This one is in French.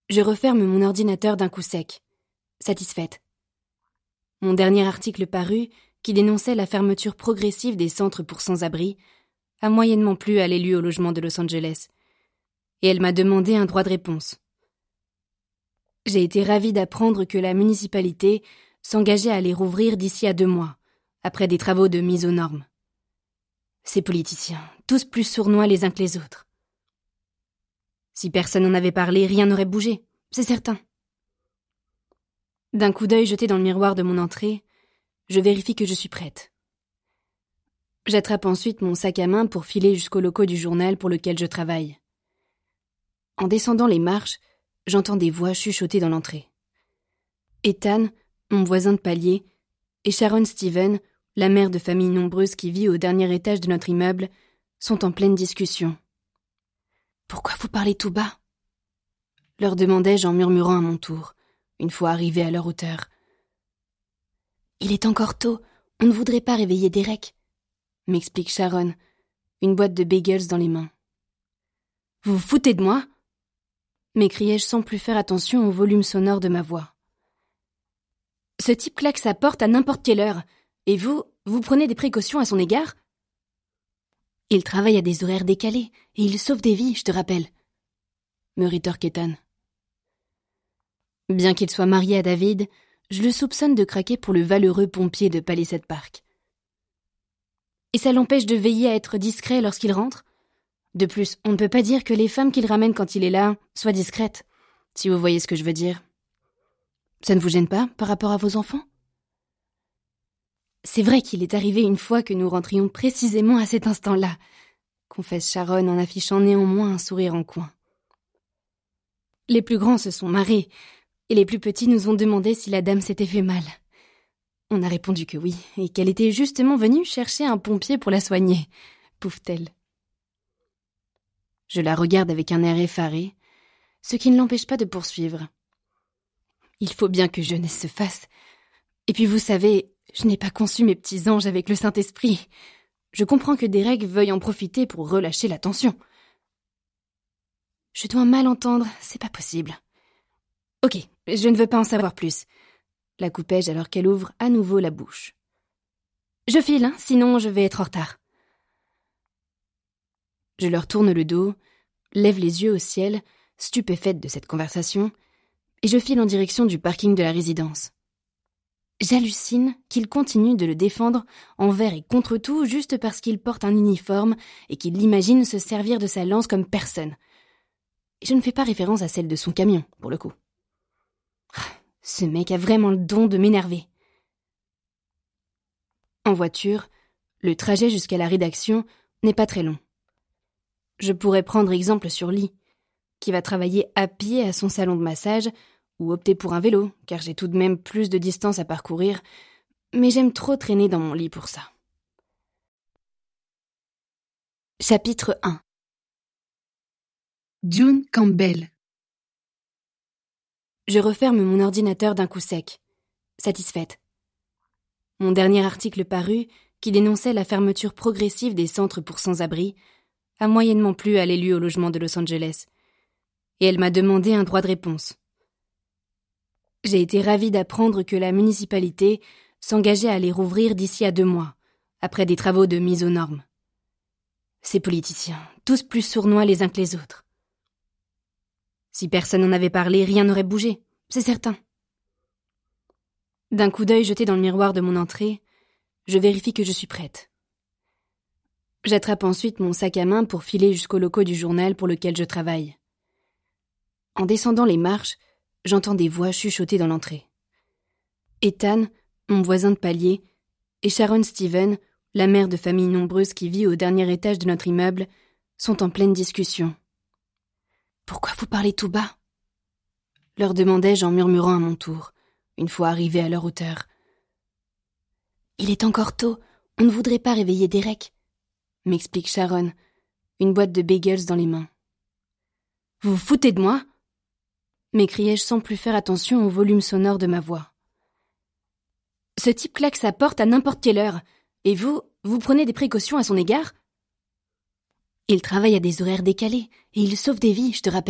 Je referme mon ordinateur d'un coup sec, satisfaite. Mon dernier article paru, qui dénonçait la fermeture progressive des centres pour sans-abri, a moyennement plu à l'élu au logement de Los Angeles. Et elle m'a demandé un droit de réponse. J'ai été ravie d'apprendre que la municipalité s'engageait à les rouvrir d'ici à 2 mois, après des travaux de mise aux normes. Ces politiciens, tous plus sournois les uns que les autres. Si personne n'en avait parlé, rien n'aurait bougé, c'est certain. D'un coup d'œil jeté dans le miroir de mon entrée, je vérifie que je suis prête. J'attrape ensuite mon sac à main pour filer jusqu'aux locaux du journal pour lequel je travaille. En descendant les marches, j'entends des voix chuchoter dans l'entrée. Ethan, mon voisin de palier, et Sharon Steven, la mère de famille nombreuse qui vit au dernier étage de notre immeuble, sont en pleine discussion. « Pourquoi vous parlez tout bas ?» leur demandai-je en murmurant à mon tour, une fois arrivé à leur hauteur. « Il est encore tôt, on ne voudrait pas réveiller Derek », m'explique Sharon, une boîte de bagels dans les mains. « Vous vous foutez de moi ?» m'écriai-je sans plus faire attention au volume sonore de ma voix. « Ce type claque sa porte à n'importe quelle heure, et vous prenez des précautions à son égard ? Il travaille à des horaires décalés, et il sauve des vies, je te rappelle, » me rétorque Ethan. Bien qu'il soit marié à David, je le soupçonne de craquer pour le valeureux pompier de Palisade Park. Et ça l'empêche de veiller à être discret lorsqu'il rentre ? De plus, on ne peut pas dire que les femmes qu'il ramène quand il est là soient discrètes, si vous voyez ce que je veux dire. Ça ne vous gêne pas par rapport à vos enfants ? C'est vrai qu'il est arrivé une fois que nous rentrions précisément à cet instant-là, confesse Sharon en affichant néanmoins un sourire en coin. Les plus grands se sont marrés, et les plus petits nous ont demandé si la dame s'était fait mal. On a répondu que oui, et qu'elle était justement venue chercher un pompier pour la soigner, pouffe-t-elle. Je la regarde avec un air effaré, ce qui ne l'empêche pas de poursuivre. Il faut bien que jeunesse se fasse. Et puis vous savez, je n'ai pas conçu mes petits anges avec le Saint-Esprit. Je comprends que Derek veuille en profiter pour relâcher la tension. Je dois mal entendre, c'est pas possible. Ok, je ne veux pas en savoir plus. La coupai-je alors qu'elle ouvre à nouveau la bouche. Je file, sinon je vais être en retard. Je leur tourne le dos, lève les yeux au ciel, stupéfaite de cette conversation, et je file en direction du parking de la résidence. J'hallucine qu'il continue de le défendre envers et contre tout juste parce qu'il porte un uniforme et qu'il imagine se servir de sa lance comme personne. Et je ne fais pas référence à celle de son camion, pour le coup. Ce mec a vraiment le don de m'énerver. En voiture, le trajet jusqu'à la rédaction n'est pas très long. Je pourrais prendre exemple sur Lee, qui va travailler à pied à son salon de massage, ou opter pour un vélo, car j'ai tout de même plus de distance à parcourir, mais j'aime trop traîner dans mon lit pour ça. Chapitre 1. June Campbell. Je referme mon ordinateur d'un coup sec, satisfaite. Mon dernier article paru, qui dénonçait la fermeture progressive des centres pour sans-abri, a moyennement plu à l'élu au logement de Los Angeles, et elle m'a demandé un droit de réponse. J'ai été ravie d'apprendre que la municipalité s'engageait à les rouvrir d'ici à 2 mois, après des travaux de mise aux normes. Ces politiciens, tous plus sournois les uns que les autres. Si personne n'en avait parlé, rien n'aurait bougé, c'est certain. D'un coup d'œil jeté dans le miroir de mon entrée, je vérifie que je suis prête. J'attrape ensuite mon sac à main pour filer jusqu'aux locaux du journal pour lequel je travaille. En descendant les marches, j'entends des voix chuchoter dans l'entrée. Ethan, mon voisin de palier, et Sharon Steven, la mère de famille nombreuse qui vit au dernier étage de notre immeuble, sont en pleine discussion. « Pourquoi vous parlez tout bas ?» leur demandai-je en murmurant à mon tour, une fois arrivé à leur hauteur. « Il est encore tôt, on ne voudrait pas réveiller Derek », m'explique Sharon, une boîte de bagels dans les mains. « Vous vous foutez de moi ?» m'écriai-je sans plus faire attention au volume sonore de ma voix. « Ce type claque sa porte à n'importe quelle heure, et vous prenez des précautions à son égard ? Il travaille à des horaires décalés, et il sauve des vies, je te rappelle, »